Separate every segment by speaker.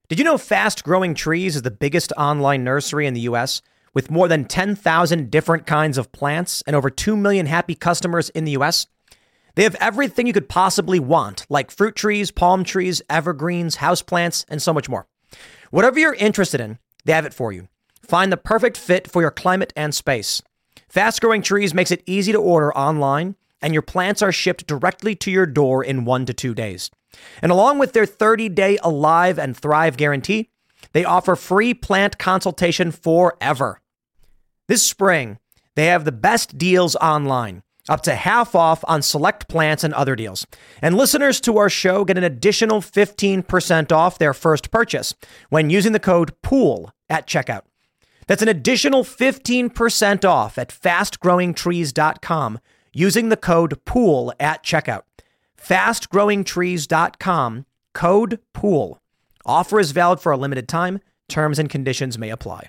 Speaker 1: Did you know Fast Growing Trees is the biggest online nursery in the U.S. with more than 10,000 different kinds of plants and over 2 million happy customers in the U.S.? They have everything you could possibly want, like fruit trees, palm trees, evergreens, houseplants, and so much more. Whatever you're interested in, they have it for you. Find the perfect fit for your climate and space. Fast Growing Trees makes it easy to order online, and your plants are shipped directly to your door in 1 to 2 days. And along with their 30-day Alive and Thrive guarantee, they offer free plant consultation forever. This spring, they have the best deals online, up to half off on select plants and other deals. And listeners to our show get an additional 15% off their first purchase when using the code POOL at checkout. That's an additional 15% off at fastgrowingtrees.com using the code POOL at checkout. fastgrowingtrees.com, code POOL. Offer is valid for a limited time. Terms and conditions may apply.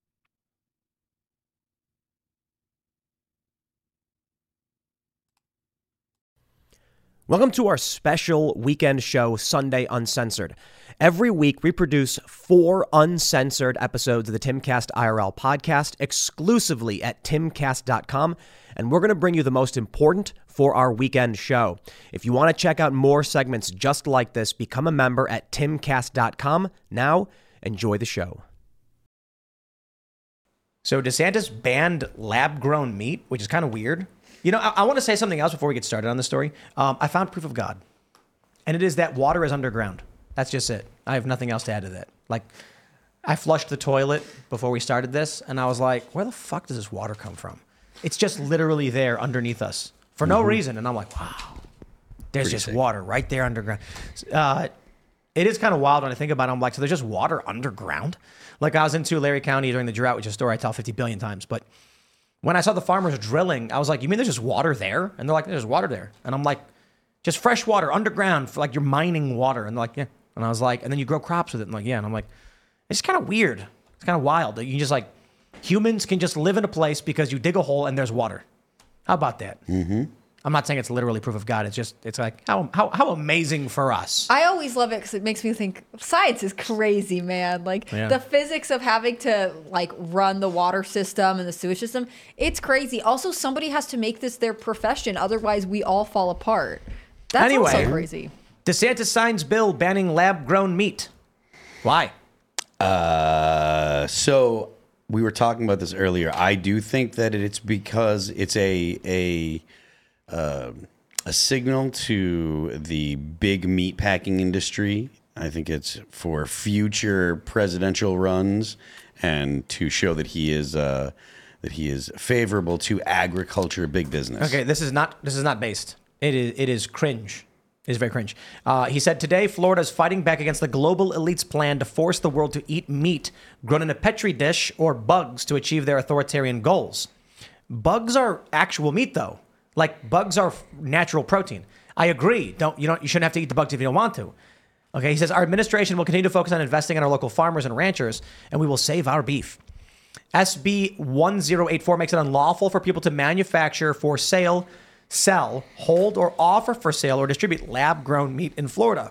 Speaker 1: Welcome to our special weekend show, Sunday Uncensored. Every week, we produce 4 uncensored episodes of the Timcast IRL podcast exclusively at timcast.com, and we're going to bring you the most important for our weekend show. If you want to check out more segments just like this, become a member at timcast.com. Now, enjoy the show. So DeSantis banned lab-grown meat, which is kind of weird. You know, I want to say something else before we get started on this story. I found proof of God, and it is that water is underground. That's just it. I have nothing else to add to that. Like, I flushed the toilet before we started this, and I was like, where the fuck does this water come from? It's just literally there underneath us for no reason. And I'm like, wow, there's just water right there underground. It is kind of wild when I think about it. I'm like, so there's just water underground? Like, I was in Tulare County during the drought, which is a story I tell 50 billion times, but when I saw the farmers drilling, I was like, you mean there's just water there? And they're like, there's water there. And I'm like, just fresh water underground, for like you're mining water. And they're like, yeah. And I was like, and then you grow crops with it. And like, yeah. And I'm like, it's kind of weird. It's kind of wild that you just like, humans can just live in a place because you dig a hole and there's water. How about that? Mm-hmm. I'm not saying it's literally proof of God. It's just, it's like, how amazing for us.
Speaker 2: I always love it because it makes me think science is crazy, man. Like the physics of having to like run the water system and the sewage system, it's crazy. Also, somebody has to make this their profession. Otherwise, we all fall apart. That's also crazy.
Speaker 1: DeSantis signs bill banning lab-grown meat. Why?
Speaker 3: So we were talking about this earlier. I do think that it's because it's a signal to the big meat packing industry. I think it's for future presidential runs and to show that he is favorable to agriculture, big business.
Speaker 1: Okay, this is not based. It is cringe. It is very cringe. He said today, Florida is fighting back against the global elite's plan to force the world to eat meat grown in a petri dish or bugs to achieve their authoritarian goals. Bugs are actual meat, though. Like, bugs are natural protein. I agree. You shouldn't have to eat the bugs if you don't want to. Okay, he says, our administration will continue to focus on investing in our local farmers and ranchers, and we will save our beef. SB 1084 makes it unlawful for people to manufacture for sale, sell, hold, or offer for sale or distribute lab-grown meat in Florida.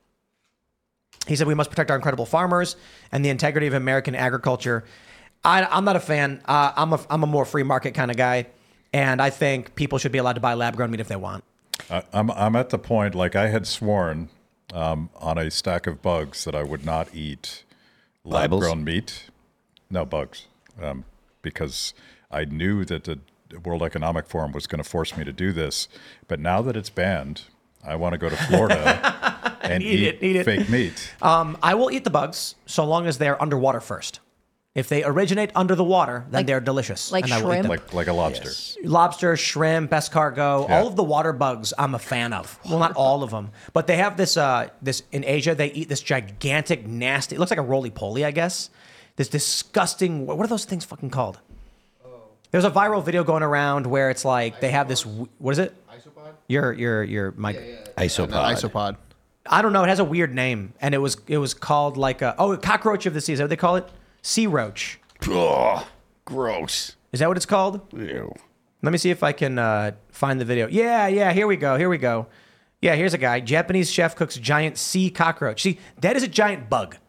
Speaker 1: He said we must protect our incredible farmers and the integrity of American agriculture. I'm not a fan. I'm a more free market kind of guy. And I think people should be allowed to buy lab-grown meat if they want.
Speaker 4: I'm at the point, like I had sworn on a stack of bugs that I would not eat lab-grown meat. No, bugs. Because I knew that the World Economic Forum was going to force me to do this. But now that it's banned, I want to go to Florida and eat fake meat.
Speaker 1: I will eat the bugs so long as they're underwater first. If they originate under the water, then they're delicious.
Speaker 2: Like shrimp?
Speaker 4: Like a lobster.
Speaker 1: Yes. Lobster, shrimp, escargot, all of the water bugs I'm a fan of. Well, not all of them. But they have this in Asia, they eat this gigantic, nasty, it looks like a roly-poly, I guess. This disgusting, what are those things fucking called? There's a viral video going around where it's like, they have this, what is it?
Speaker 5: Isopod?
Speaker 1: Your mic.
Speaker 3: Isopod.
Speaker 5: Isopod.
Speaker 1: I don't know, it has a weird name. And it was called like a cockroach of the sea, is that what they call it? Sea roach.
Speaker 3: Ugh, gross.
Speaker 1: Is that what it's called?
Speaker 3: Ew.
Speaker 1: Let me see if I can find the video. Yeah, here we go. Yeah, here's a guy. Japanese chef cooks giant sea cockroach. See, that is a giant bug.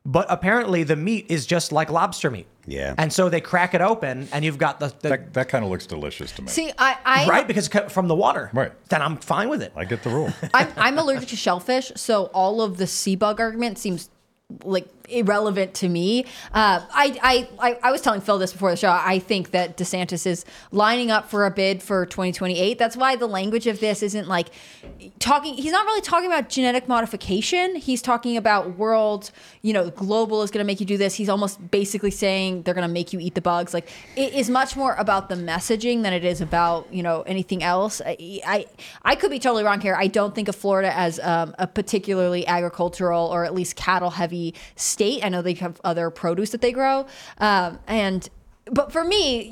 Speaker 1: But apparently the meat is just like lobster meat.
Speaker 3: Yeah.
Speaker 1: And so they crack it open and you've got the
Speaker 4: That kind of looks delicious to me.
Speaker 2: See, I
Speaker 1: right, because it's from the water.
Speaker 4: Right.
Speaker 1: Then I'm fine with it.
Speaker 4: I get the rule.
Speaker 2: I'm allergic to shellfish, so all of the sea bug argument seems like irrelevant to me. I was telling Phil this before the show. I think that DeSantis is lining up for a bid for 2028. That's why the language of this isn't like talking. He's not really talking about genetic modification. He's talking about world, global is going to make you do this. He's almost basically saying they're going to make you eat the bugs. Like, it is much more about the messaging than it is about, anything else. I could be totally wrong here. I don't think of Florida as a particularly agricultural or at least cattle heavy state. I know they have other produce that they grow. But for me,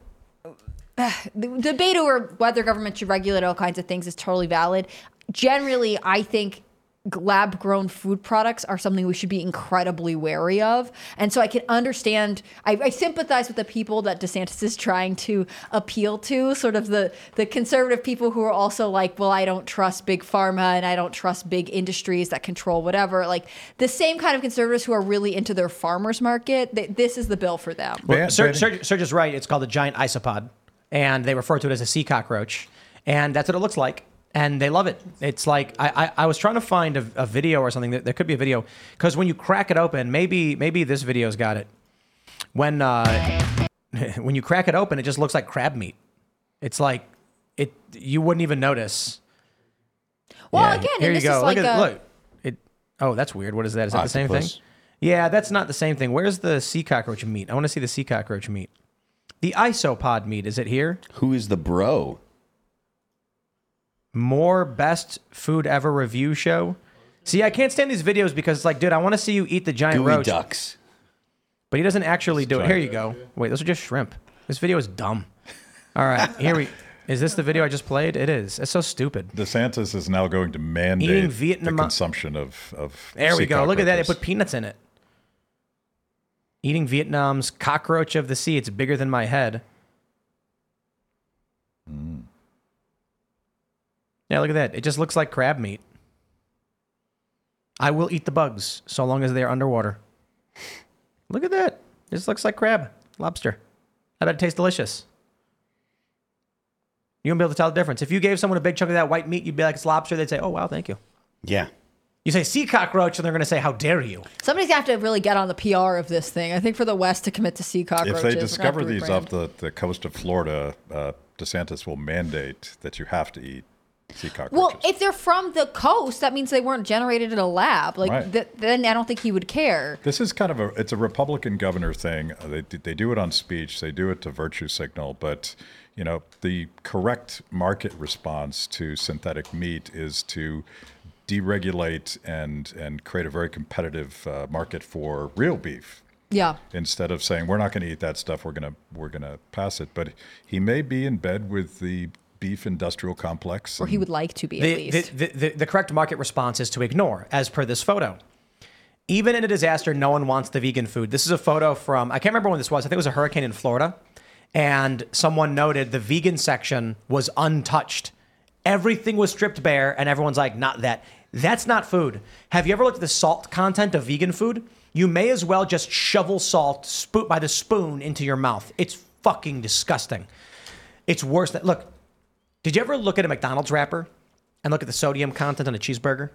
Speaker 2: the debate over whether government should regulate all kinds of things is totally valid. Generally, I think lab-grown food products are something we should be incredibly wary of. And so I can understand, I sympathize with the people that DeSantis is trying to appeal to, sort of the conservative people who are also like, well, I don't trust big pharma and I don't trust big industries that control whatever. Like the same kind of conservatives who are really into their farmers market, this is the bill for them.
Speaker 1: Well, Serge is right. It's called a giant isopod, and they refer to it as a sea cockroach. And that's what it looks like. And they love it. It's like I was trying to find a video or something. There could be a video because when you crack it open, maybe this video's got it. When you crack it open, it just looks like crab meat. It's like you wouldn't even notice.
Speaker 2: Well, yeah. Again,
Speaker 1: here you go.
Speaker 2: Look
Speaker 1: at it. Oh, that's weird. What is that? Is that the same thing? Yeah, that's not the same thing. Where's the sea cockroach meat? I want to see the sea cockroach meat. The isopod meat. Is it here?
Speaker 3: Who is the bro?
Speaker 1: More best food ever review show. See, I can't stand these videos because it's like, dude, I want to see you eat the giant
Speaker 3: Gooey
Speaker 1: roach.
Speaker 3: ducks.
Speaker 1: But he doesn't actually do it. Here you go. Wait, those are just shrimp. This video is dumb. All right, is this the video I just played? It is. It's so stupid.
Speaker 4: DeSantis is now going to mandate the consumption of
Speaker 1: There we go. Look at that. They
Speaker 4: cockroaches.
Speaker 1: put peanuts in it. Eating Vietnam's cockroach of the sea. It's bigger than my head. Yeah, look at that. It just looks like crab meat. I will eat the bugs so long as they're underwater. Look at that. It just looks like crab, lobster. I bet it tastes delicious. You won't be able to tell the difference. If you gave someone a big chunk of that white meat, you'd be like, it's lobster. They'd say, oh, wow, thank you.
Speaker 3: Yeah.
Speaker 1: You say sea cockroach, and they're going to say, how dare you?
Speaker 2: Somebody's going to have to really get on the PR of this thing. I think for the West to commit to sea cockroaches.
Speaker 4: If they discover these off the coast of Florida, DeSantis will mandate that you have to eat sea cockroaches.
Speaker 2: Well, if they're from the coast, that means they weren't generated in a lab. Like
Speaker 4: right.
Speaker 2: Then I don't think he would care.
Speaker 4: This is kind of it's a Republican governor thing. They do it on speech. They do it to virtue signal. But the correct market response to synthetic meat is to deregulate and create a very competitive market for real beef.
Speaker 2: Yeah.
Speaker 4: Instead of saying we're not going to eat that stuff, we're gonna pass it. But he may be in bed with the beef industrial complex.
Speaker 2: Or he would like to be, at least.
Speaker 1: The correct market response is to ignore, as per this photo. Even in a disaster, no one wants the vegan food. This is a photo from, I can't remember when this was. I think it was a hurricane in Florida. And someone noted the vegan section was untouched. Everything was stripped bare, and everyone's like, not that. That's not food. Have you ever looked at the salt content of vegan food? You may as well just shovel salt by the spoon into your mouth. It's fucking disgusting. It's worse than, look, did you ever look at a McDonald's wrapper and look at the sodium content on a cheeseburger?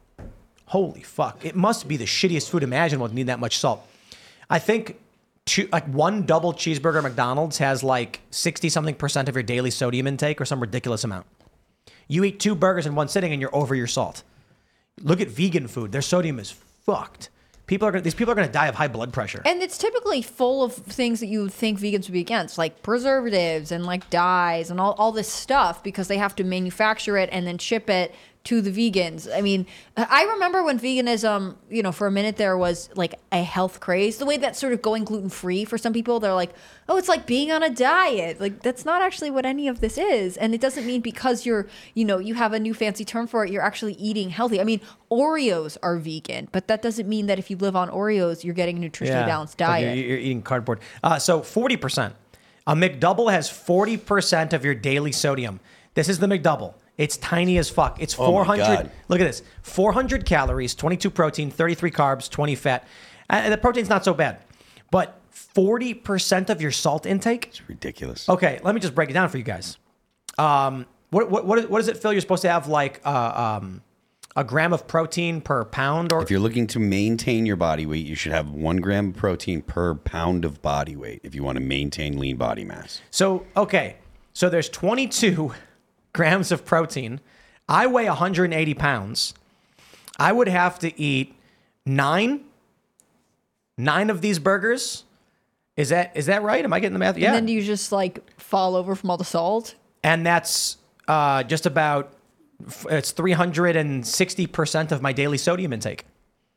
Speaker 1: Holy fuck. It must be the shittiest food imaginable to need that much salt. I think one double cheeseburger at McDonald's has like 60-something% of your daily sodium intake or some ridiculous amount. You eat 2 burgers in one sitting and you're over your salt. Look at vegan food. Their sodium is fucked. These people are going to die of high blood pressure.
Speaker 2: And it's typically full of things that you would think vegans would be against, like preservatives and like dyes and all this stuff, because they have to manufacture it and then ship it to the vegans. I mean, I remember when veganism, for a minute there was like a health craze, the way that's sort of going gluten-free for some people. They're like, oh, it's like being on a diet. Like, that's not actually what any of this is. And it doesn't mean because you're, you have a new fancy term for it, you're actually eating healthy. I mean, Oreos are vegan, but that doesn't mean that if you live on Oreos, you're getting a nutritionally balanced diet.
Speaker 1: Like you're eating cardboard. So 40%. A McDouble has 40% of your daily sodium. This is the McDouble. It's tiny as fuck. It's 400. Look at this. 400 calories, 22 protein, 33 carbs, 20 fat. And the protein's not so bad. But 40% of your salt intake?
Speaker 3: It's ridiculous.
Speaker 1: Okay, let me just break it down for you guys. What does it feel you're supposed to have, like a gram of protein per pound? Or
Speaker 3: if you're looking to maintain your body weight, you should have 1 gram of protein per pound of body weight if you want to maintain lean body mass.
Speaker 1: So there's 22 grams of protein. I weigh 180 pounds. I would have to eat 9 of these burgers. Is that right? Am I getting the math? Yeah.
Speaker 2: And then you just like fall over from all the salt. And
Speaker 1: that's just about, it's 360% of my daily sodium intake.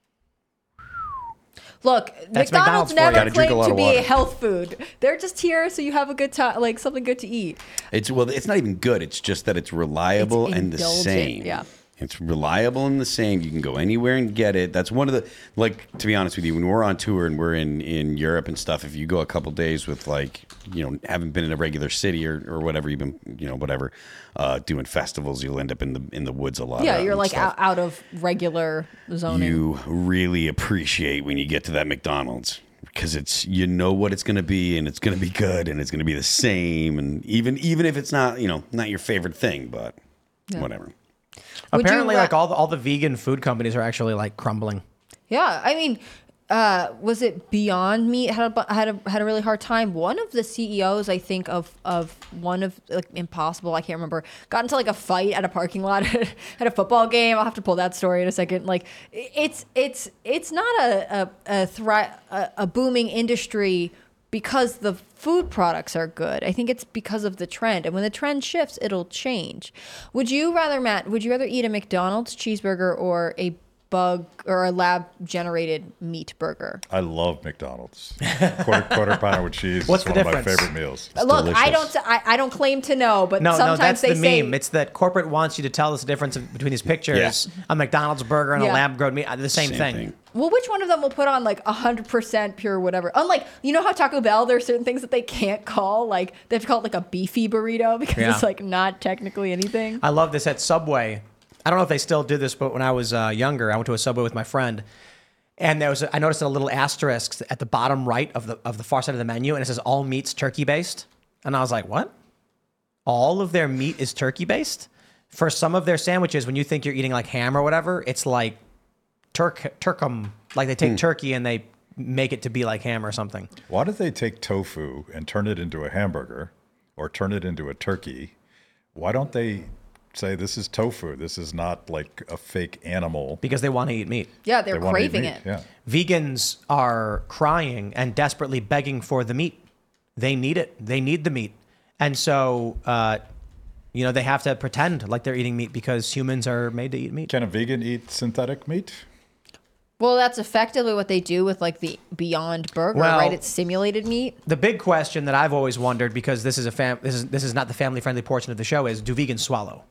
Speaker 2: Look,
Speaker 1: That's
Speaker 2: McDonald's
Speaker 1: McDonald's
Speaker 2: never
Speaker 3: drink a
Speaker 2: claimed
Speaker 3: lot
Speaker 2: to
Speaker 3: of
Speaker 2: be
Speaker 3: water.
Speaker 2: a health food. They're just here so you have a good time, like something good to eat.
Speaker 3: It's not even good. It's just that it's reliable
Speaker 2: It's
Speaker 3: and the
Speaker 2: indulgent,
Speaker 3: same.
Speaker 2: yeah.
Speaker 3: It's reliable and the same. You can go anywhere and get it. That's one of the, like, to be honest with you, when we're on tour and we're in Europe and stuff, if you go a couple days with, like, haven't been in a regular city or whatever, you've been, whatever, doing festivals, you'll end up in the woods a lot.
Speaker 2: Yeah, you're like out of regular zoning.
Speaker 3: You really appreciate when you get to that McDonald's because it's, what it's going to be, and it's going to be good, and it's going to be the same. And even if it's not, not your favorite thing, but whatever.
Speaker 1: Apparently, like all the vegan food companies are actually like crumbling.
Speaker 2: Yeah, I mean, was it Beyond Meat had a really hard time? One of the CEOs, I think, of one of like Impossible, I can't remember, got into like a fight at a parking lot at a football game. I'll have to pull that story in a second. Like, it's not a booming industry because the food products are good. I think it's because of the trend. And when the trend shifts, it'll change. Matt, would you rather eat a McDonald's cheeseburger or a bug or a lab generated meat burger?
Speaker 4: I love McDonald's. Quarter pounder with cheese.
Speaker 1: What's
Speaker 4: is
Speaker 1: the
Speaker 4: one of my
Speaker 1: difference?
Speaker 4: favorite meals.
Speaker 2: Look,
Speaker 3: delicious.
Speaker 2: I don't claim to know, but
Speaker 1: No,
Speaker 2: sometimes
Speaker 1: that's
Speaker 2: they
Speaker 1: the
Speaker 2: say
Speaker 1: meme. It's that corporate wants you to tell us the difference between these pictures.
Speaker 3: Yeah.
Speaker 1: A McDonald's burger and a
Speaker 2: Yeah.
Speaker 1: lab-grown meat, the same thing.
Speaker 2: Well, which one of them will put on like 100% pure whatever? Unlike, how Taco Bell, there are certain things that they can't call, like they have to call it like a beefy burrito because it's like not technically anything.
Speaker 1: I love this at Subway. I don't know if they still do this, but when I was younger, I went to a Subway with my friend, and I noticed a little asterisk at the bottom right of the far side of the menu, and it says all meats turkey based, and I was like, what? All of their meat is turkey based? For some of their sandwiches, when you think you're eating like ham or whatever, it's like turkum, like they take turkey and they make it to be like ham or something.
Speaker 4: Why do they take tofu and turn it into a hamburger or turn it into a turkey? Why don't they say this is tofu? This is not like a fake animal.
Speaker 1: Because they want to eat meat.
Speaker 2: Yeah, they're
Speaker 4: They wanna eat
Speaker 2: craving
Speaker 4: meat,
Speaker 2: it.
Speaker 4: Yeah.
Speaker 1: Vegans are crying and desperately begging for the meat. They need it. They need the meat. And so, they have to pretend like they're eating meat because humans are made to eat meat.
Speaker 4: Can a vegan eat synthetic meat?
Speaker 2: Well, that's effectively what they do with like the Beyond Burger,
Speaker 1: Well,
Speaker 2: right? It's simulated meat.
Speaker 1: The big question that I've always wondered, because this is this is not the family-friendly portion of the show, is do vegans swallow?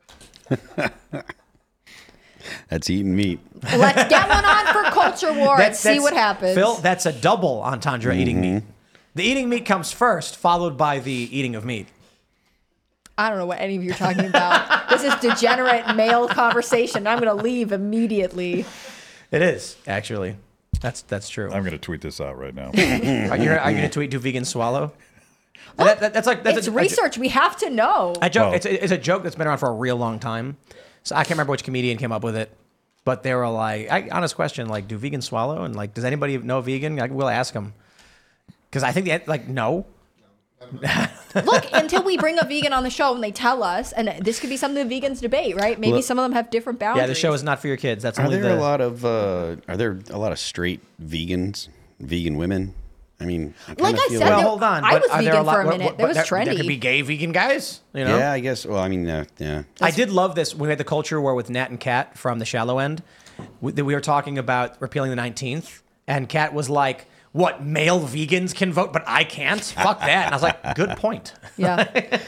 Speaker 3: That's eating meat.
Speaker 2: Let's get one on for Culture War and see what happens.
Speaker 1: Phil, that's a double entendre eating meat. The eating meat comes first, followed by the eating of meat.
Speaker 2: I don't know what any of you are talking about. This is degenerate male conversation. I'm going to leave immediately.
Speaker 1: It is, actually. That's true.
Speaker 4: I'm going to tweet this out right now.
Speaker 1: Are you going to tweet, do vegans swallow? That's
Speaker 2: It's research. We have to know.
Speaker 1: A joke.
Speaker 4: Well-
Speaker 1: It's a joke that's been around for a real long time. So I can't remember which comedian came up with it, but they were like, honest question, like, do vegans swallow? And like, does anybody know a vegan? We'll ask them. Because I think no.
Speaker 2: Look, until we bring a vegan on the show and they tell us, and this could be something the vegans debate, right? Maybe some of them have different boundaries.
Speaker 1: Yeah, the show is not for your kids. That's
Speaker 3: Are
Speaker 1: only
Speaker 3: there a lot of straight vegans, vegan women? I mean,
Speaker 2: Like I said,
Speaker 1: Well, hold on.
Speaker 2: I
Speaker 1: but
Speaker 2: was
Speaker 1: are there
Speaker 2: vegan for a
Speaker 1: lot-
Speaker 2: minute. It was
Speaker 1: there
Speaker 2: trendy.
Speaker 1: could be gay vegan guys. You know?
Speaker 3: Yeah, I guess. Well, I mean, yeah.
Speaker 1: I did love this when we had the culture war with Nat and Kat from the Shallow End. We were talking about repealing the 19th, and Kat was like, "What, male vegans can vote, but I can't? Fuck that!" And I was like, "Good point."
Speaker 2: Yeah.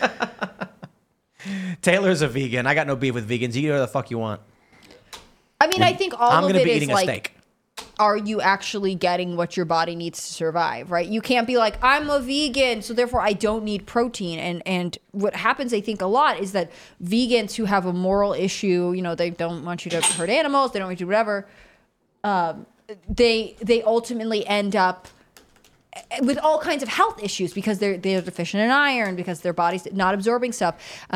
Speaker 1: Taylor's a vegan. I got no beef with vegans. You eat whatever the fuck you want.
Speaker 2: I mean, I think all
Speaker 1: I'm
Speaker 2: of
Speaker 1: gonna
Speaker 2: it
Speaker 1: be
Speaker 2: is
Speaker 1: eating a
Speaker 2: like,
Speaker 1: steak.
Speaker 2: are you actually getting what your body needs to survive, right? You can't be like, I'm a vegan, so therefore I don't need protein. And what happens, I think, a lot is that vegans who have a moral issue, they don't want you to hurt animals, they don't want you to do whatever, they ultimately end up with all kinds of health issues because they're deficient in iron, because their body's not absorbing stuff.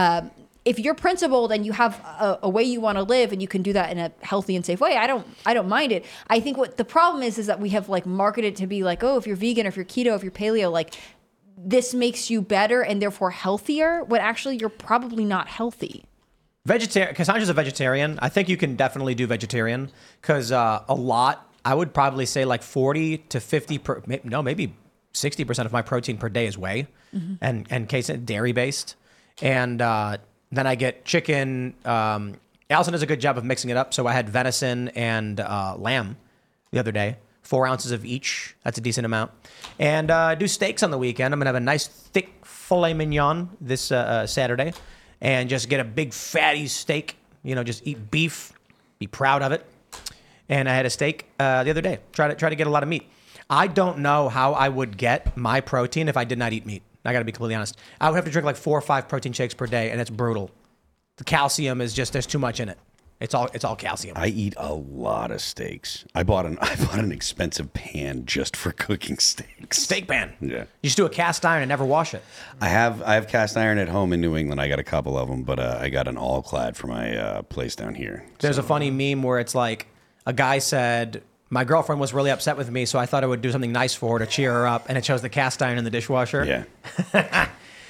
Speaker 2: If you're principled and you have a way you want to live and you can do that in a healthy and safe way, I don't mind it. I think what the problem is that we have like marketed to be like, oh, if you're vegan, or if you're keto, if you're paleo, like this makes you better and therefore healthier, when actually you're probably not healthy.
Speaker 1: Cassandra's a vegetarian. I think you can definitely do vegetarian because a lot. I would probably say like 40 to 50, maybe 60% of my protein per day is whey and dairy based. And then I get chicken. Allison does a good job of mixing it up. So I had venison and lamb the other day, 4 ounces of each. That's a decent amount. And do steaks on the weekend. I'm going to have a nice thick filet mignon this Saturday and just get a big fatty steak, just eat beef, be proud of it. And I had a steak the other day. Try to get a lot of meat. I don't know how I would get my protein if I did not eat meat. I got to be completely honest. I would have to drink like 4 or 5 protein shakes per day, and it's brutal. The calcium is just, there's too much in it. It's all calcium.
Speaker 3: I eat a lot of steaks. I bought an expensive pan just for cooking steaks.
Speaker 1: Steak pan.
Speaker 3: Yeah.
Speaker 1: You just do a cast iron and never wash it.
Speaker 3: I have cast iron at home in New England. I got a couple of them, but I got an all clad for my place down here.
Speaker 1: There's a funny meme where it's like, a guy said, my girlfriend was really upset with me, so I thought I would do something nice for her to cheer her up, and it shows the cast iron in the dishwasher.
Speaker 3: Yeah.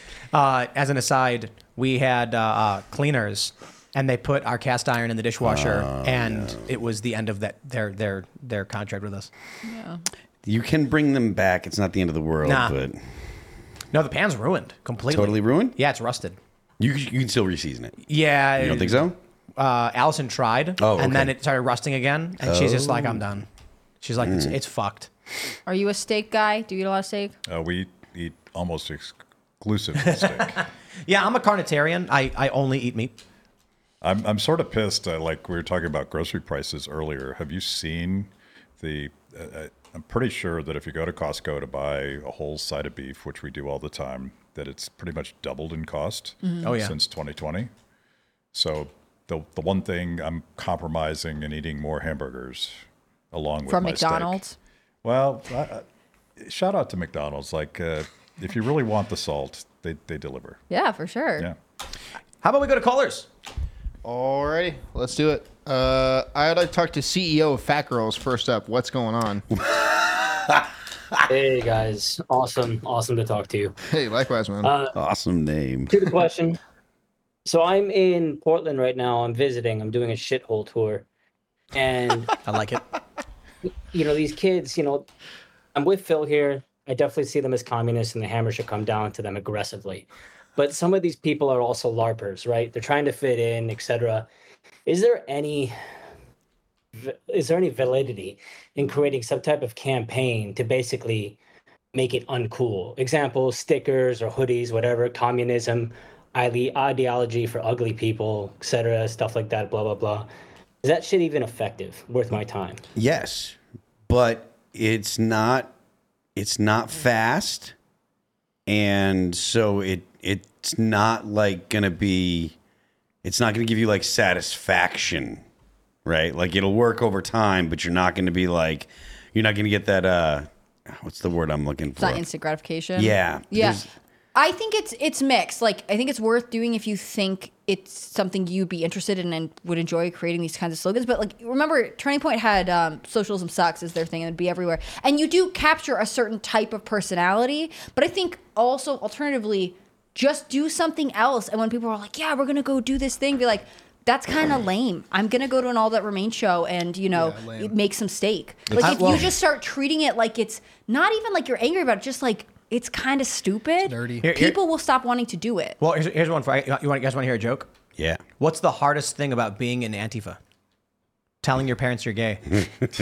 Speaker 1: As an aside, we had cleaners, and they put our cast iron in the dishwasher, and it was the end of their contract with us.
Speaker 2: Yeah.
Speaker 3: You can bring them back. It's not the end of the world, but
Speaker 1: no, the pan's ruined completely.
Speaker 3: Totally ruined?
Speaker 1: Yeah, it's rusted.
Speaker 3: You can still reseason it.
Speaker 1: Yeah.
Speaker 3: You don't think so?
Speaker 1: Allison tried, and then it started rusting again, and she's just like, I'm done. She's like, it's fucked.
Speaker 2: Are you a steak guy? Do you eat a lot of steak?
Speaker 4: We eat almost exclusively steak.
Speaker 1: Yeah, I'm a carnitarian. I only eat meat.
Speaker 4: I'm sort of pissed. Like we were talking about grocery prices earlier. Have you seen I'm pretty sure that if you go to Costco to buy a whole side of beef, which we do all the time, that it's pretty much doubled in cost since 2020. So the one thing I'm compromising and eating more hamburgers along with
Speaker 2: from
Speaker 4: my
Speaker 2: McDonald's.
Speaker 4: Steak. Well, shout out to McDonald's. Like if you really want the salt, they deliver.
Speaker 2: Yeah, for sure.
Speaker 4: Yeah.
Speaker 1: How about we go to callers?
Speaker 5: Alrighty, let's do it. I'd like to talk to CEO of Fat Girls first up. What's going on?
Speaker 6: Hey guys, awesome to talk to you.
Speaker 5: Hey, likewise, man.
Speaker 3: Awesome name.
Speaker 6: To the question. So I'm in Portland right now. I'm visiting. I'm doing a shithole tour, and
Speaker 1: I like it.
Speaker 6: These kids. I'm with Phil here. I definitely see them as communists, and the hammer should come down to them aggressively. But some of these people are also LARPers, right? They're trying to fit in, etc. Is there any validity in creating some type of campaign to basically make it uncool? Example, stickers or hoodies, whatever, communism, ideology for ugly people, etc., stuff like that, blah, blah, blah. Is that shit even effective, worth my time?
Speaker 3: Yes, but it's not fast, and so it's not like gonna be, it's not gonna give you like satisfaction, right? Like it'll work over time, but you're not gonna be like, you're not gonna get that what's the word I'm looking for?
Speaker 2: It's not instant gratification.
Speaker 3: Yeah.
Speaker 2: Yeah. I think it's mixed. Like, I think it's worth doing if you think it's something you'd be interested in and would enjoy creating these kinds of slogans. But like, remember, Turning Point had socialism sucks as their thing, and it'd be everywhere. And you do capture a certain type of personality. But I think also, alternatively, just do something else. And when people are like, yeah, we're going to go do this thing, be like, that's kind of lame. I'm going to go to an All That Remains show and, make some steak. Like, if you just start treating it like it's not even like you're angry about it, just like, it's kind of stupid.
Speaker 5: Nerdy.
Speaker 2: People will stop wanting to do it.
Speaker 1: Well, here's one for you. Guys want to hear a joke?
Speaker 3: Yeah.
Speaker 1: What's the hardest thing about being in Antifa? Telling your parents you're gay.
Speaker 5: Yeah,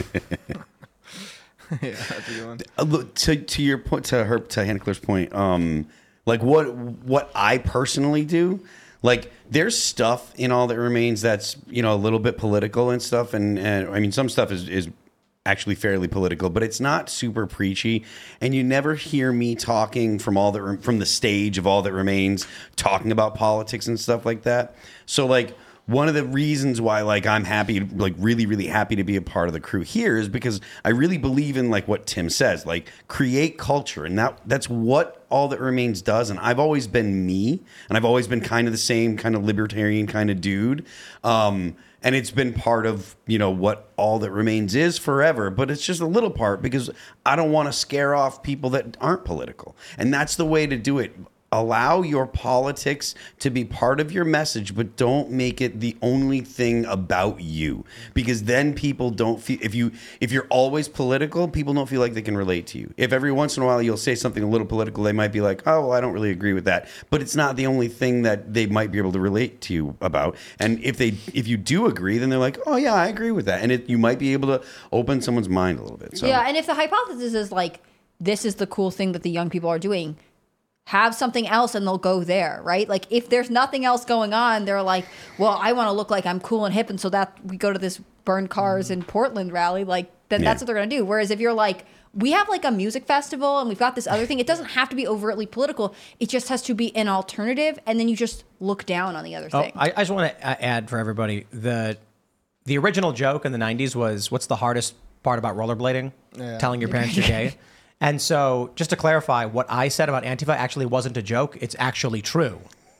Speaker 5: that's a good one.
Speaker 3: Look, to your point, to Hannah Claire's point, like what I personally do, like there's stuff in All That Remains that's a little bit political and stuff, and I mean some stuff is actually fairly political, but it's not super preachy, and you never hear me talking from the stage of All That Remains talking about politics and stuff like that. So like one of the reasons why like I'm happy, like really, really happy to be a part of the crew here is because I really believe in like what Tim says, like create culture. And that's what All That Remains does. And I've always been me, and I've always been kind of the same kind of libertarian kind of dude. And it's been part of, you know, what All That Remains is forever, but it's just a little part because I don't want to scare off people that aren't political. And that's the way to do it. Allow your politics to be part of your message, but don't make it the only thing about you. Because then people don't feel, if you're always political, people don't feel like they can relate to you. If every once in a while you'll say something a little political, they might be like, oh, well, I don't really agree with that. But it's not the only thing that they might be able to relate to you about. And if you do agree, then they're like, oh yeah, I agree with that. And you might be able to open someone's mind a little bit. So.
Speaker 2: Yeah, and if the hypothesis is like, this is the cool thing that the young people are doing, have something else and they'll go there, right? Like if there's nothing else going on, they're like, well, I want to look like I'm cool and hip, and so that we go to this burn cars in Portland rally, like then that's what they're gonna do. Whereas if you're like, we have like a music festival and we've got this other thing, it doesn't have to be overtly political. It just has to be an alternative, and then you just look down on the other thing.
Speaker 1: I just want to add for everybody, the original joke in the 90s was, what's the hardest part about rollerblading? Yeah. Telling your parents you're gay. And so, just to clarify, what I said about Antifa actually wasn't a joke. It's actually true.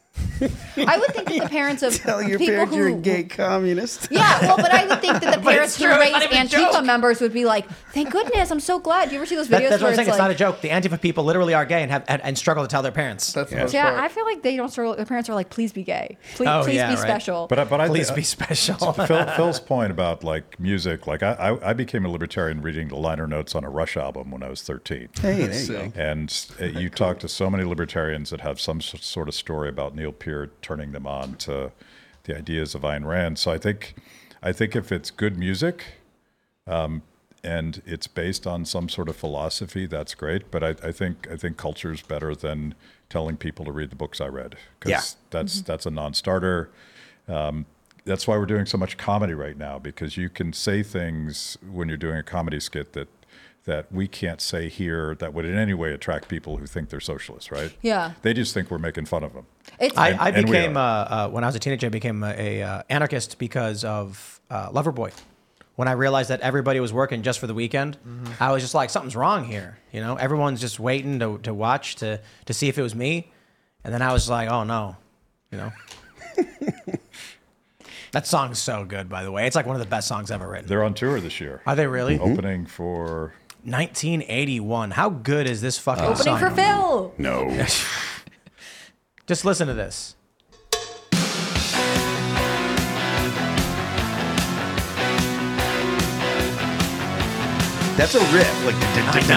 Speaker 2: I would think that the parents of
Speaker 3: Tell your
Speaker 2: people
Speaker 3: parents
Speaker 2: who,
Speaker 3: you're a gay communist.
Speaker 2: Yeah, well, but I would think that the parents who
Speaker 1: true. It's
Speaker 2: raised
Speaker 1: not even a
Speaker 2: Antifa
Speaker 1: joke.
Speaker 2: members would be like, thank goodness, I'm so glad. Do you ever see those videos
Speaker 1: That's what
Speaker 2: where
Speaker 1: I'm saying. It's
Speaker 2: like,
Speaker 1: not a joke. The Antifa people literally are gay and struggle to tell their parents.
Speaker 5: That's the most
Speaker 2: yeah,
Speaker 5: part.
Speaker 2: I feel like they don't struggle. Their parents are like, please be gay. Please,
Speaker 1: Oh,
Speaker 2: please
Speaker 1: yeah,
Speaker 2: be
Speaker 1: right.
Speaker 2: special.
Speaker 4: But I
Speaker 1: Please
Speaker 4: think-
Speaker 1: be special.
Speaker 4: Phil's point about like music, like I became a libertarian reading the liner notes on a Rush album when I was 13.
Speaker 3: Hey, there you go.
Speaker 4: And you talk to so many libertarians that have some sort of story about Neil Peart turning them on to the ideas of Ayn Rand. So I think if it's good music, and it's based on some sort of philosophy, that's great. But I think culture is better than telling people to read the books I read, because that's a non-starter. That's why we're doing so much comedy right now, because you can say things when you're doing a comedy skit that we can't say here that would in any way attract people who think they're socialists, right?
Speaker 2: Yeah.
Speaker 4: They just think we're making fun of them.
Speaker 1: I
Speaker 4: And we
Speaker 1: became,
Speaker 4: are.
Speaker 1: when I was a teenager, I became a anarchist because of Loverboy. When I realized that everybody was working just for the weekend, I was just like, something's wrong here. You know, everyone's just waiting to watch, to see if it was me. And then I was like, oh no, you know. That song's so good, by the way. It's like one of the best songs ever written.
Speaker 4: They're on tour this year.
Speaker 1: Are they really?
Speaker 4: Opening for
Speaker 1: 1981. How good is this fucking
Speaker 2: Opening
Speaker 1: song?
Speaker 2: for Phil.
Speaker 3: No.
Speaker 1: Just listen to this.
Speaker 3: That's a riff. Like,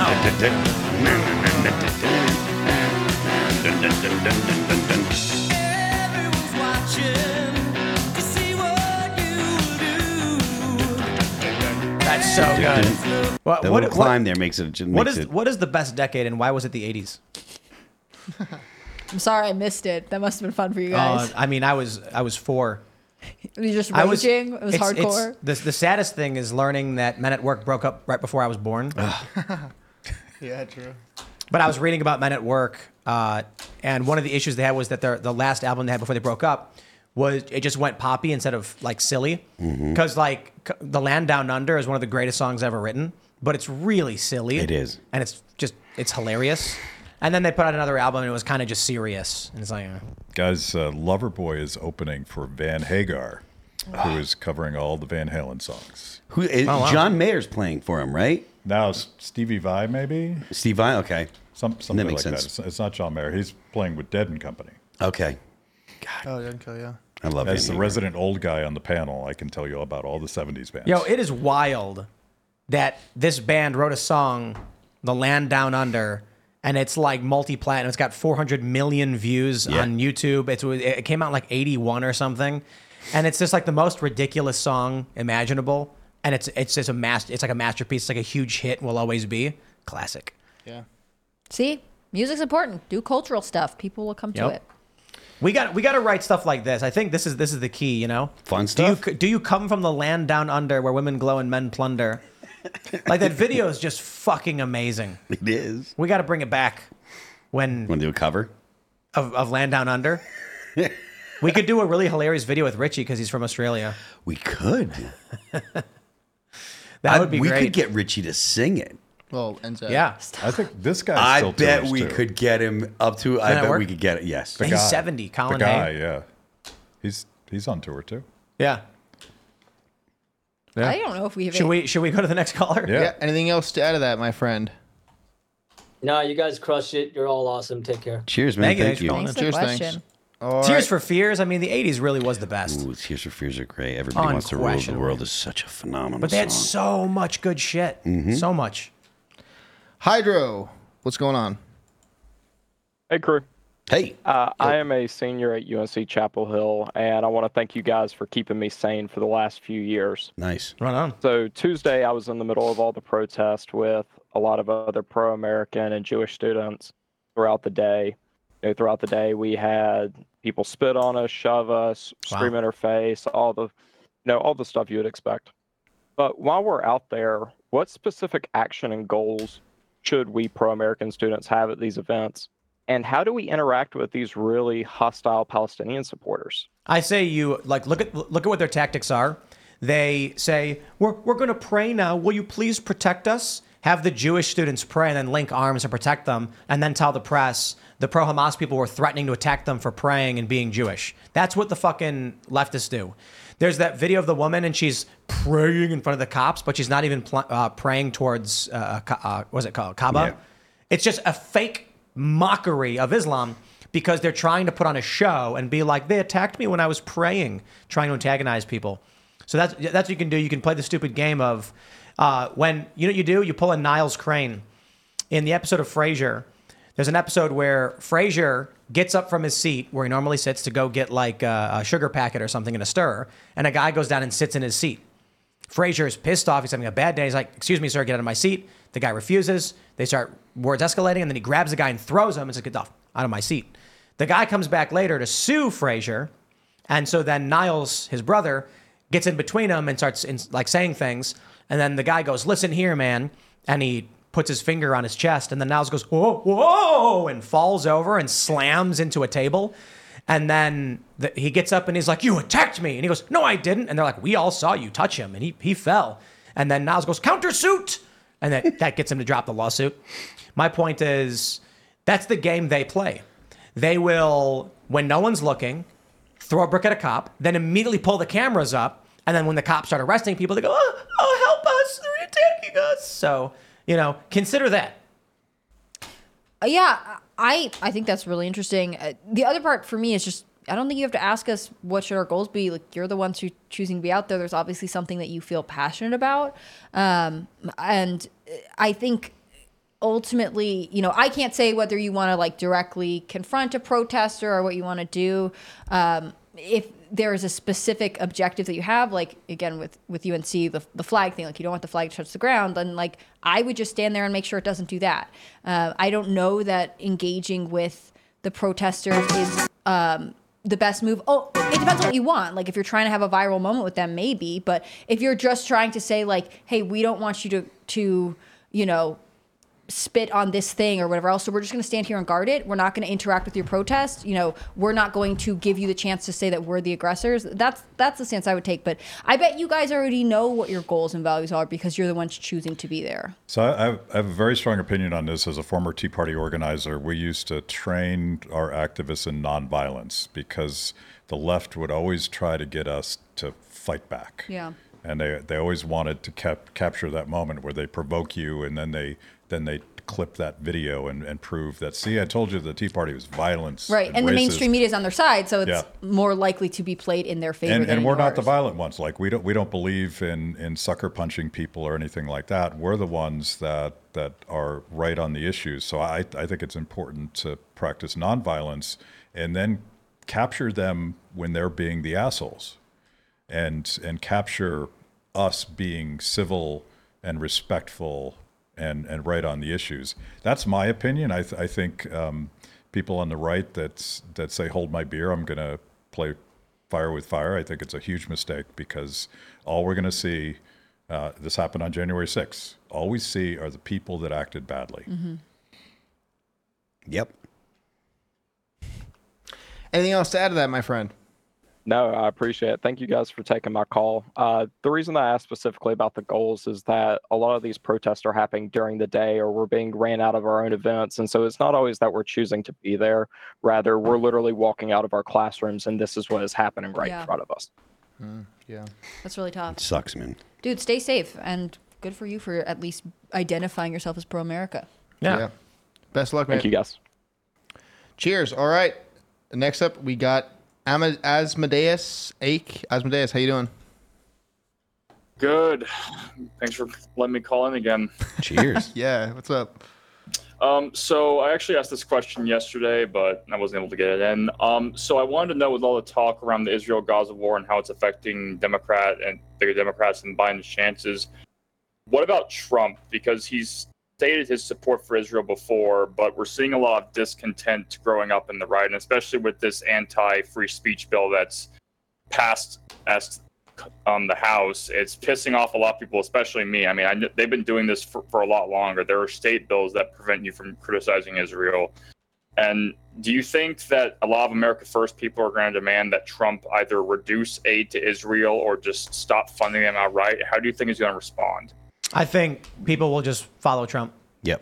Speaker 7: Everyone's watching to see what you do.
Speaker 1: That's so good. What,
Speaker 3: the little climb there makes it.
Speaker 1: What is the best decade, and why was it the 80s?
Speaker 2: I'm sorry I missed it. That must have been fun for you guys.
Speaker 1: I mean, I was 4.
Speaker 2: Were you just
Speaker 1: I was
Speaker 2: raging? It was hardcore.
Speaker 1: The saddest thing is learning that Men at Work broke up right before I was born.
Speaker 5: Yeah, true.
Speaker 1: But I was reading about Men at Work, and one of the issues they had was that the last album they had before they broke up was it just went poppy instead of like silly. Because like The Land Down Under is one of the greatest songs ever written, but it's really silly.
Speaker 3: It is.
Speaker 1: And it's hilarious. And then they put out another album and it was kind of just serious. And it's like,
Speaker 4: guys. Loverboy is opening for Van Hagar, who is covering all the Van Halen songs.
Speaker 1: wow.
Speaker 3: John Mayer's playing for him, right?
Speaker 4: Now Stevie Vai, maybe
Speaker 3: Steve Vai. Okay.
Speaker 4: something
Speaker 3: That
Speaker 4: like
Speaker 3: makes
Speaker 4: that.
Speaker 3: sense.
Speaker 4: It's not John Mayer. He's playing with Dead and Company.
Speaker 3: Okay.
Speaker 5: Oh, yeah, okay, yeah.
Speaker 3: I love
Speaker 4: As
Speaker 3: Van
Speaker 4: the
Speaker 3: Hagar.
Speaker 4: resident old guy on the panel, I can tell you about all the 70s bands.
Speaker 1: yo, it is wild that this band wrote a song, The Land Down Under, and it's like multi-platinum. It's got 400 million views on YouTube. It came out in like 81 or something. And it's just like the most ridiculous song imaginable. And it's just it's like a masterpiece. It's like a huge hit, will always be. Classic.
Speaker 5: Yeah.
Speaker 2: See, music's important. Do cultural stuff. People will come to
Speaker 1: Yep.
Speaker 2: it.
Speaker 1: We got to write stuff like this. I think this is the key, you know?
Speaker 3: Fun stuff.
Speaker 1: Do you come from the land down under where women glow and men plunder? Like that video is just fucking amazing.
Speaker 3: It is.
Speaker 1: We got to bring it back when
Speaker 3: Want to do a cover?
Speaker 1: of Land Down Under. We could do a really hilarious video with Richie because he's from Australia.
Speaker 3: We could.
Speaker 1: That would be
Speaker 3: we
Speaker 1: great.
Speaker 3: could get Richie to sing it.
Speaker 5: Well, and
Speaker 1: Yeah.
Speaker 4: I think this guy.
Speaker 3: I
Speaker 4: still
Speaker 3: bet
Speaker 4: tours,
Speaker 3: we
Speaker 4: too.
Speaker 3: could get him up to. I
Speaker 1: that
Speaker 3: bet
Speaker 1: work?
Speaker 3: we could get it. Yes.
Speaker 1: He's 70, Colin
Speaker 4: The guy,
Speaker 1: Hay.
Speaker 4: yeah, he's on tour too.
Speaker 1: Yeah.
Speaker 2: I don't know if we have.
Speaker 1: Should we go to the next caller?
Speaker 4: Yeah.
Speaker 5: Yeah. Anything else to add to that, my friend?
Speaker 6: No, you guys crushed it. You're all awesome. Take care.
Speaker 3: Cheers, man.
Speaker 1: Thank you.
Speaker 3: Thank
Speaker 1: Thanks for
Speaker 3: you.
Speaker 1: calling
Speaker 2: Thanks
Speaker 1: in.
Speaker 2: for the
Speaker 5: Cheers,
Speaker 2: question.
Speaker 5: All
Speaker 1: Tears
Speaker 5: right.
Speaker 1: for Fears. I mean, the 80s really was the best.
Speaker 3: Ooh, Tears for Fears are great. Everybody Wants to Rule the
Speaker 1: Unquestionably.
Speaker 3: World is such a phenomenal
Speaker 1: But they had
Speaker 3: song.
Speaker 1: so much good shit. So much.
Speaker 5: Hydro, what's going on?
Speaker 8: Hey, crew.
Speaker 3: Hey.
Speaker 8: I am a senior at UNC Chapel Hill, and I want to thank you guys for keeping me sane for the last few years.
Speaker 3: Nice.
Speaker 1: Run on.
Speaker 8: So Tuesday, I was in the middle of all the protests with a lot of other pro-American and Jewish students throughout the day. Throughout the day, we had people spit on us, shove us, scream in our face, all the stuff you would expect. But while we're out there, what specific action and goals should we pro-American students have at these events? And how do we interact with these really hostile Palestinian supporters?
Speaker 1: I say you look at what their tactics are. They say, we're going to pray now. Will you please protect us? Have the Jewish students pray and then link arms and protect them, and then tell the press the pro-Hamas people were threatening to attack them for praying and being Jewish. That's what the fucking leftists do. There's that video of the woman, and she's praying in front of the cops, but she's not even praying towards, what's it called, Kaaba?
Speaker 3: Yeah.
Speaker 1: It's just a fake mockery of Islam because they're trying to put on a show and be like, they attacked me when I was praying, trying to antagonize people. So that's what you can do. You can play the stupid game of when, you know what you do? You pull a Niles Crane. In the episode of Frasier, there's an episode where Frasier gets up from his seat where he normally sits to go get like a sugar packet or something in a stir, and a guy goes down and sits in his seat. Frasier is pissed off. He's having a bad day. He's like, excuse me, sir, get out of my seat. The guy refuses. They start words escalating, and then he grabs the guy and throws him and says, get off out of my seat. The guy comes back later to sue Frasier, and so then Niles, his brother, gets in between them and starts saying things, and then the guy goes, listen here, man, and he puts his finger on his chest, and then Niles goes, whoa, whoa, and falls over and slams into a table. And then he gets up and he's like, you attacked me. And he goes, no, I didn't. And they're like, we all saw you touch him. And he fell. And then Niles goes, countersuit. And that gets him to drop the lawsuit. My point is, that's the game they play. They will, when no one's looking, throw a brick at a cop, then immediately pull the cameras up. And then when the cops start arresting people, they go, oh help us. They're attacking us. So, consider that.
Speaker 2: Yeah, I think that's really interesting. The other part for me is just, I don't think you have to ask us what should our goals be. Like, you're the ones who choosing to be out there. There's obviously something that you feel passionate about. And I think ultimately, I can't say whether you want to like directly confront a protester or what you want to do. If there is a specific objective that you have, like again with UNC, the flag thing, like you don't want the flag to touch the ground, then like I would just stand there and make sure it doesn't do that. I don't know that engaging with the protesters is the best move. Oh, it depends on what you want. Like if you're trying to have a viral moment with them, maybe. But if you're just trying to say like, hey, we don't want you to spit on this thing or whatever else, so we're just going to stand here and guard it. We're not going to interact with your protest. We're not going to give you the chance to say that we're the aggressors. That's the stance I would take. But I bet you guys already know what your goals and values are because you're the ones choosing to be there.
Speaker 4: So I have a very strong opinion on this. As a former Tea Party organizer, we used to train our activists in nonviolence because the left would always try to get us to fight back.
Speaker 2: Yeah.
Speaker 4: And they always wanted to capture that moment where they provoke you, and then they clip that video and prove that, see, I told you the Tea Party was violence.
Speaker 2: Right. And the mainstream media is on their side, so it's more likely to be played in their favor.
Speaker 4: And we're not the violent ones. Like we don't believe in sucker punching people or anything like that. We're the ones that are right on the issues. So I think it's important to practice nonviolence and then capture them when they're being the assholes, and capture us being civil and respectful and right on the issues. That's my opinion. I think people on the right that say, hold my beer, I'm going to play fire with fire, I think it's a huge mistake, because all we're going to see, this happened on January 6th, all we see are the people that acted badly.
Speaker 2: Mm-hmm.
Speaker 3: Yep.
Speaker 5: Anything else to add to that, my friend?
Speaker 8: No, I appreciate it. Thank you guys for taking my call. The reason I asked specifically about the goals is that a lot of these protests are happening during the day, or we're being ran out of our own events. And so it's not always that we're choosing to be there. Rather, we're literally walking out of our classrooms, and this is what is happening right in front of us.
Speaker 5: Yeah.
Speaker 2: That's really tough.
Speaker 3: It sucks, man.
Speaker 2: Dude, stay safe, and good for you for at least identifying yourself as pro-America.
Speaker 1: Yeah.
Speaker 5: Best of luck, man.
Speaker 8: Thank you, guys.
Speaker 5: Cheers. All right. Next up, we got Asmodeus Ake. Asmodeus, how you doing?
Speaker 9: Good. Thanks for letting me call in again.
Speaker 3: Cheers.
Speaker 5: Yeah, what's up?
Speaker 9: So I actually asked this question yesterday, but I wasn't able to get it in. So I wanted to know, with all the talk around the Israel-Gaza war and how it's affecting Democrats and Biden's chances, what about Trump? Because he's stated his support for Israel before, but we're seeing a lot of discontent growing up in the right, and especially with this anti-free speech bill that's passed as the House, it's pissing off a lot of people, especially me. I mean, they've been doing this for a lot longer. There are state bills that prevent you from criticizing Israel. And do you think that a lot of America First people are going to demand that Trump either reduce aid to Israel or just stop funding them outright? How do you think he's going to respond?
Speaker 1: I think people will just follow Trump.
Speaker 3: Yep.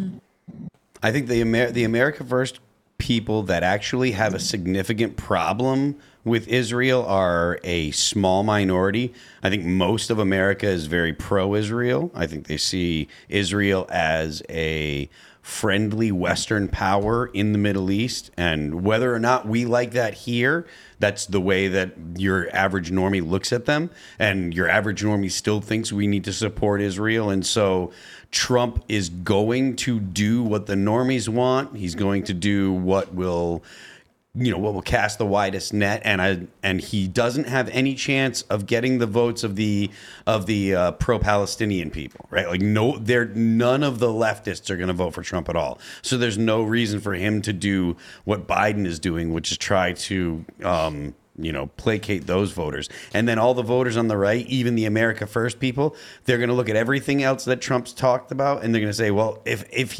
Speaker 3: I think the America First people that actually have a significant problem with Israel are a small minority. I think most of America is very pro-Israel. I think they see Israel as a friendly Western power in the Middle East. And whether or not we like that here, that's the way that your average normie looks at them. And your average normie still thinks we need to support Israel. And so Trump is going to do what the normies want. He's going to do what will cast the widest net, and he doesn't have any chance of getting the votes of the pro-Palestinian people, right? Like none of the leftists are going to vote for Trump at all. So there's no reason for him to do what Biden is doing, which is try to placate those voters. And then all the voters on the right, even the America First people, they're going to look at everything else that Trump's talked about, and they're going to say, well, if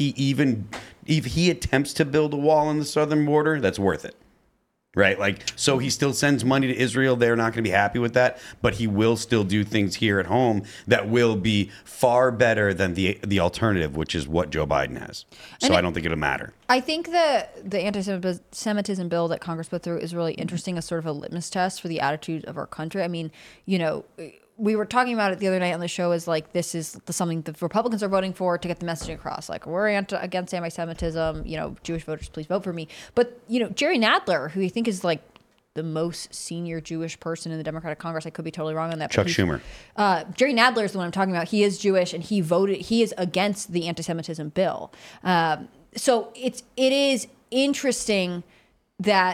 Speaker 3: he attempts to build a wall on the southern border, that's worth it. Right. Like, so he still sends money to Israel. They're not going to be happy with that, but he will still do things here at home that will be far better than the alternative, which is what Joe Biden has. So I don't think it'll matter.
Speaker 2: I think the anti-Semitism bill that Congress put through is really interesting as sort of a litmus test for the attitude of our country. I mean, we were talking about it the other night on the show, is like, this is something the Republicans are voting for to get the messaging across. Like, we're against anti-Semitism, Jewish voters, please vote for me. But, Jerry Nadler, who I think is like the most senior Jewish person in the Democratic Congress, I could be totally wrong on that.
Speaker 3: Chuck Schumer.
Speaker 2: Jerry Nadler is the one I'm talking about. He is Jewish, and he is against the anti-Semitism bill. So it is interesting that,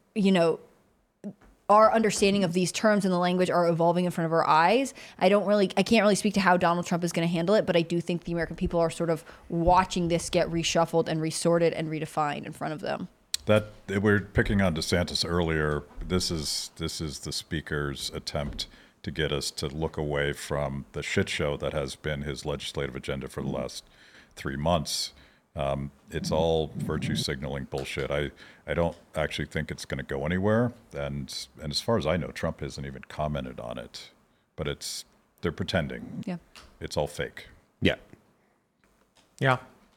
Speaker 2: our understanding of these terms and the language are evolving in front of our eyes. I can't really speak to how Donald Trump is going to handle it, but I do think the American people are sort of watching this get reshuffled and resorted and redefined in front of them.
Speaker 4: That we're picking on DeSantis earlier. This is the speaker's attempt to get us to look away from the shit show that has been his legislative agenda for the last 3 months. It's all virtue signaling bullshit. I don't actually think it's going to go anywhere. And as far as I know, Trump hasn't even commented on it. But they're pretending.
Speaker 2: Yeah.
Speaker 4: It's all fake.
Speaker 3: Yeah.
Speaker 1: Yeah.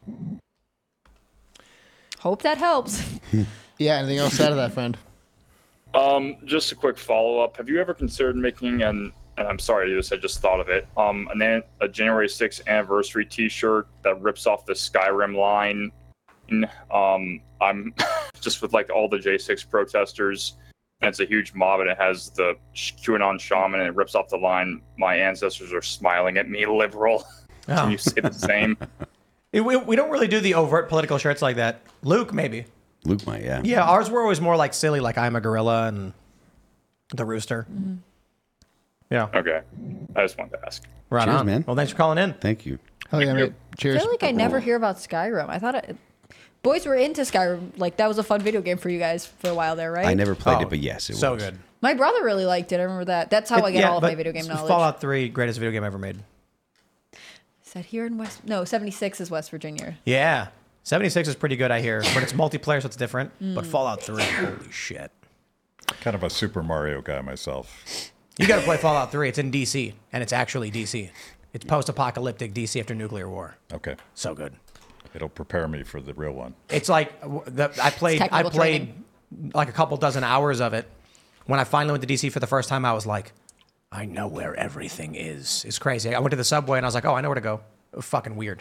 Speaker 2: Hope that helps.
Speaker 5: Yeah, anything else out of that, friend?
Speaker 9: Just a quick follow-up. Have you ever considered making and I'm sorry to do this, I just thought of it, a January 6th anniversary t-shirt that rips off the Skyrim line? I'm just with like all the J6 protesters, and it's a huge mob, and it has the QAnon shaman, and it rips off the line, "My ancestors are smiling at me, liberal."
Speaker 1: Oh.
Speaker 9: Can you say the same?
Speaker 1: We don't really do the overt political shirts like that. Luke, maybe.
Speaker 3: Luke might, yeah.
Speaker 1: Yeah, ours were always more like silly, like I'm a gorilla and the rooster.
Speaker 2: Mm-hmm.
Speaker 1: Yeah.
Speaker 9: Okay. I just wanted to ask.
Speaker 1: Right
Speaker 3: Cheers,
Speaker 1: on,
Speaker 3: man.
Speaker 1: Well, thanks for calling in.
Speaker 3: Thank you.
Speaker 5: Hell yeah, mate.
Speaker 2: I
Speaker 5: Cheers.
Speaker 2: feel like I never hear about Skyrim. I thought boys were into Skyrim. Like, that was a fun video game for you guys for a while there, right?
Speaker 3: I never played it, but yes, it was.
Speaker 1: So good.
Speaker 2: My brother really liked it. I remember that. That's how I get all of my video game knowledge.
Speaker 1: Fallout 3, greatest video game ever made.
Speaker 2: Is that here in 76 is West Virginia.
Speaker 1: Yeah. 76 is pretty good, I hear. But it's multiplayer, so it's different. But Fallout 3, holy shit.
Speaker 4: Kind of a Super Mario guy myself.
Speaker 1: You got to play Fallout 3. It's in DC, and it's actually DC. It's post-apocalyptic DC after nuclear war.
Speaker 4: Okay.
Speaker 1: So good.
Speaker 4: It'll prepare me for the real one.
Speaker 1: It's like I played like a couple dozen hours of it. When I finally went to DC for the first time, I was like, I know where everything is. It's crazy. I went to the subway and I was like, oh, I know where to go. It was fucking weird.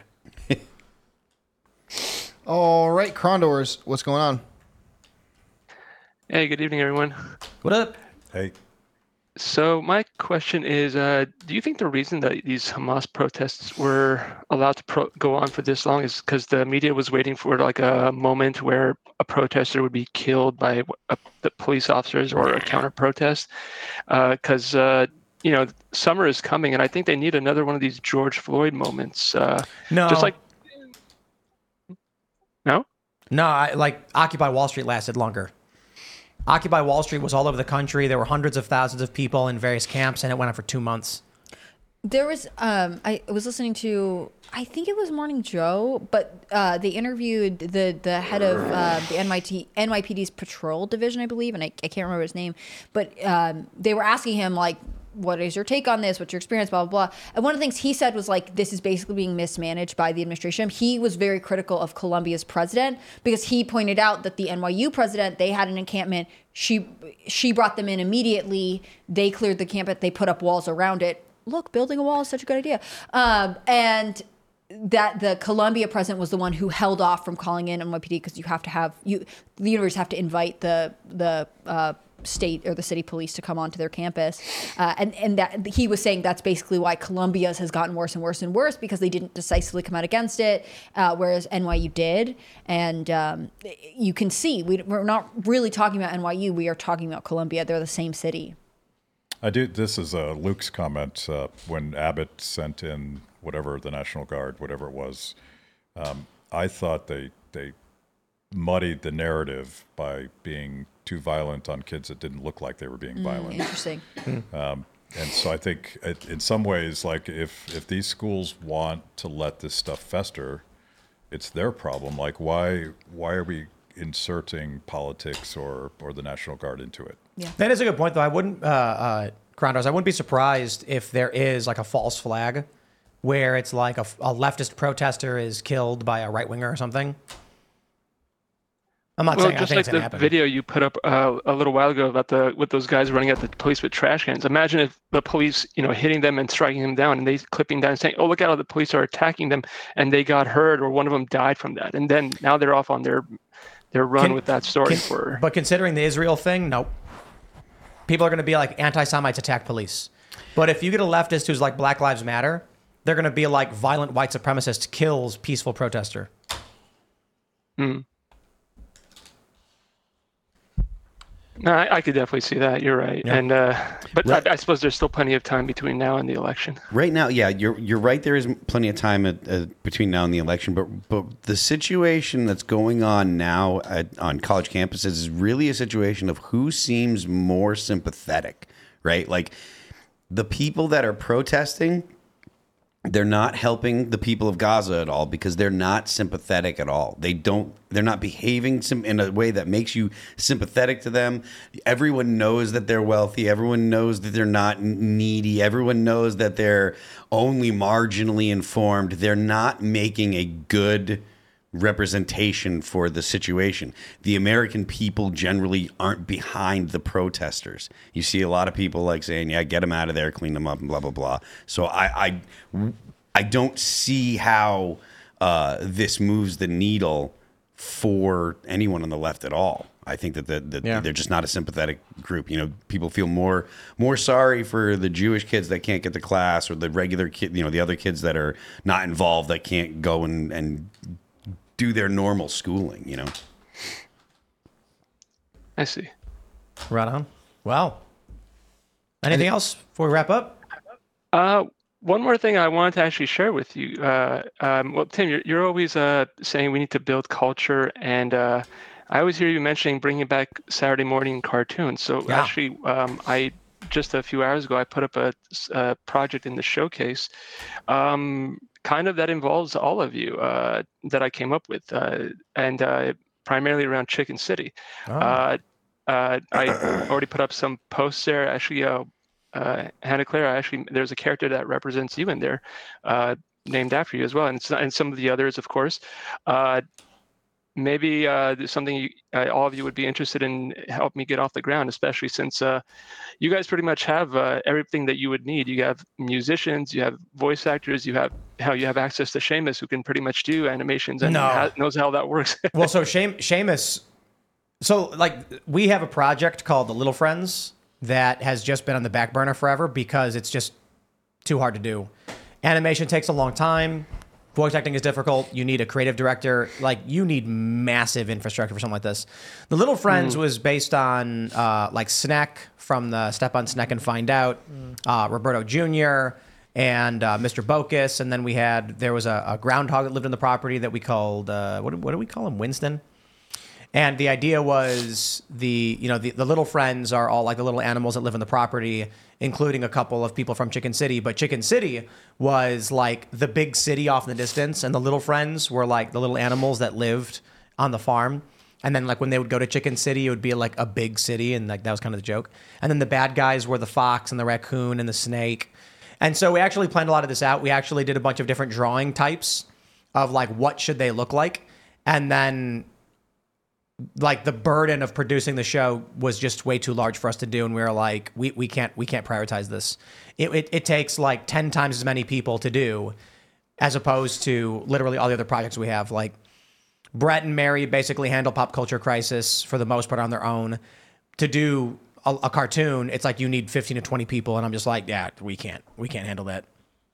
Speaker 5: All right, Krondors, what's going on?
Speaker 10: Hey, good evening, everyone.
Speaker 1: What up?
Speaker 4: Hey.
Speaker 10: So my question is, do you think the reason that these Hamas protests were allowed to go on for this long is because the media was waiting for like a moment where a protester would be killed by the police officers or a counter protest? Because summer is coming, and I think they need another one of these George Floyd moments.
Speaker 1: No.
Speaker 10: Just like no.
Speaker 1: Like Occupy Wall Street lasted longer. Occupy Wall Street was all over the country. There were hundreds of thousands of people in various camps, and it went on for 2 months.
Speaker 2: There was, I was listening to, I think it was Morning Joe, but they interviewed the head of the NYPD's patrol division, I believe, and I can't remember his name, but they were asking him, like, what is your take on this? What's your experience? Blah, blah, blah. And one of the things he said was like, this is basically being mismanaged by the administration. He was very critical of Columbia's president because he pointed out that the NYU president, they had an encampment. She brought them in immediately. They cleared the campus. They put up walls around it. Look, building a wall is such a good idea. And that the Columbia president was the one who held off from calling in NYPD because the universities have to invite the state or the city police to come onto their campus, and that he was saying that's basically why Columbia's has gotten worse and worse and worse because they didn't decisively come out against it, whereas NYU did. And you can see we're not really talking about NYU, we are talking about Columbia. They're the same city.
Speaker 4: This is Luke's comment when Abbott sent in whatever the National Guard, whatever it was. I thought they muddied the narrative by being too violent on kids that didn't look like they were being violent.
Speaker 2: Interesting.
Speaker 4: And so I think in some ways, like if these schools want to let this stuff fester, it's their problem. Like why are we inserting politics or the National Guard into it?
Speaker 2: Yeah.
Speaker 1: That is a good point, though. I wouldn't, Krondos, I wouldn't be surprised if there is like a false flag where it's like a leftist protester is killed by a right winger or something. I'm not saying
Speaker 10: just
Speaker 1: I think
Speaker 10: like
Speaker 1: it's gonna
Speaker 10: the
Speaker 1: happen.
Speaker 10: video you put up a little while ago about with those guys running at the police with trash cans. Imagine if the police, hitting them and striking them down, and they clipping down and saying, "Oh, look at how the police are attacking them," and they got hurt, or one of them died from that, and then now they're off on their run with that story
Speaker 1: But considering the Israel thing, nope. People are going to be like anti-Semites attack police. But if you get a leftist who's like Black Lives Matter, they're going to be like violent white supremacist kills peaceful protester.
Speaker 10: No, I could definitely see that. You're right,
Speaker 1: Yeah.
Speaker 10: and but I suppose there's still plenty of time between now and the election.
Speaker 3: Right now, yeah, you're right. There is plenty of time between now and the election, but the situation that's going on now on college campuses is really a situation of who seems more sympathetic, right? Like the people that are protesting, they're not helping the people of Gaza at all because they're not sympathetic at all. They're not behaving in a way that makes you sympathetic to them. Everyone knows that they're wealthy. Everyone knows that they're not needy. Everyone knows that they're only marginally informed. They're not making a good representation for the situation. The American people generally aren't behind the protesters. You see a lot of people like saying, yeah, get them out of there, clean them up, and blah, blah, blah. So I don't see how this moves the needle for anyone on the left at all. I think that they're just not a sympathetic group. People feel more sorry for the Jewish kids that can't get to class, or the regular kid, the other kids that are not involved that can't go and do their normal schooling,
Speaker 10: I see.
Speaker 1: Right on. Wow. Anything else before we wrap up?
Speaker 10: One more thing I wanted to actually share with you. Well, Tim, you're always saying we need to build culture, and I always hear you mentioning bringing back Saturday morning cartoons. So actually, I just a few hours ago, I put up a project in the showcase, kind of that involves all of you that I came up with, and primarily around Chicken City. I already put up some posts there. Actually, Hannah Claire, there's a character that represents you in there, named after you as well, and some of the others, of course. Maybe there's something all of you would be interested in help me get off the ground, especially since you guys pretty much have everything that you would need. You have musicians, you have voice actors, you have access to Seamus, who can pretty much do animations and knows how that works.
Speaker 1: Well, so Seamus, so like we have a project called The Little Friends that has just been on the back burner forever because it's just too hard to do. Animation takes a long time. Voice acting is difficult. You need a creative director. Like, you need massive infrastructure for something like this. The Little Friends was based on like Sneck from the Step on Sneck and Find Out, Roberto Jr., and Mr. Bocus. And then there was a groundhog that lived on the property that we called, what do we call him? Winston? And the idea was the Little Friends are all like the little animals that live on the property, including a couple of people from Chicken City. But Chicken City was like the big city off in the distance, and the Little Friends were like the little animals that lived on the farm. And then like when they would go to Chicken City, it would be like a big city, and like that was kind of the joke. And then the bad guys were the fox and the raccoon and the snake. And so we actually planned a lot of this out. We actually did a bunch of different drawing types of like what should they look like, and then like the burden of producing the show was just way too large for us to do, and we were like, we can't prioritize this. It takes like 10 times as many people to do, as opposed to literally all the other projects we have. Like Brett and Mary basically handle Pop Culture Crisis for the most part on their own. To do a cartoon, it's like you need 15 to 20 people, and I'm just like, yeah, we can't handle that.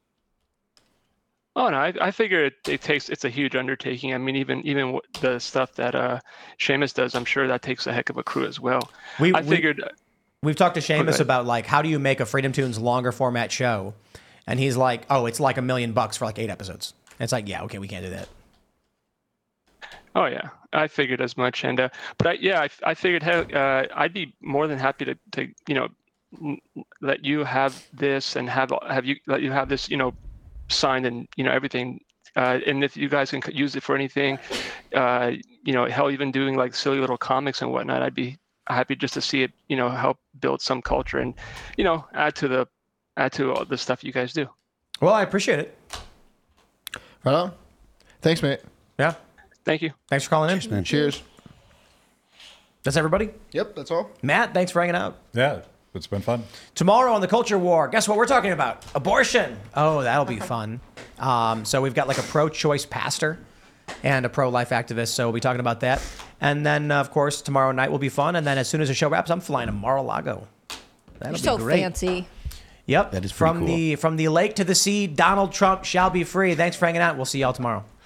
Speaker 10: Oh no, I figure it's a huge undertaking. I mean, even the stuff that Seamus does, I'm sure that takes a heck of a crew as well. We've
Speaker 1: talked to Seamus about like, how do you make a Freedom Tunes longer format show? And he's like, oh, it's like $1 million for like 8 episodes. And it's like, yeah, okay, we can't do that.
Speaker 10: Oh yeah, I figured as much. And but I figured, hey, I'd be more than happy to let you have this and let you have this, signed and everything, and if you guys can use it for anything, hell, even doing like silly little comics and whatnot, I'd be happy just to see it help build some culture and add to all the stuff you guys do.
Speaker 1: Well, I appreciate it.
Speaker 5: Right on. Thanks, mate.
Speaker 1: Yeah,
Speaker 10: thank you.
Speaker 1: Thanks for calling in.
Speaker 3: Cheers, man.
Speaker 5: Cheers.
Speaker 1: That's everybody.
Speaker 5: Yep, that's all.
Speaker 1: Matt, thanks for hanging out.
Speaker 4: Yeah, it's been fun.
Speaker 1: Tomorrow on the Culture War, guess what we're talking about? Abortion. Oh, that'll be fun. So we've got like a pro-choice pastor and a pro-life activist, so we'll be talking about that. And then, of course, tomorrow night will be fun. And then as soon as the show wraps, I'm flying to Mar-a-Lago. That'll
Speaker 2: You're so
Speaker 1: be great.
Speaker 2: fancy.
Speaker 1: Yep.
Speaker 3: That is pretty cool.
Speaker 1: From the lake to the sea, Donald Trump shall be free. Thanks for hanging out. We'll see y'all tomorrow.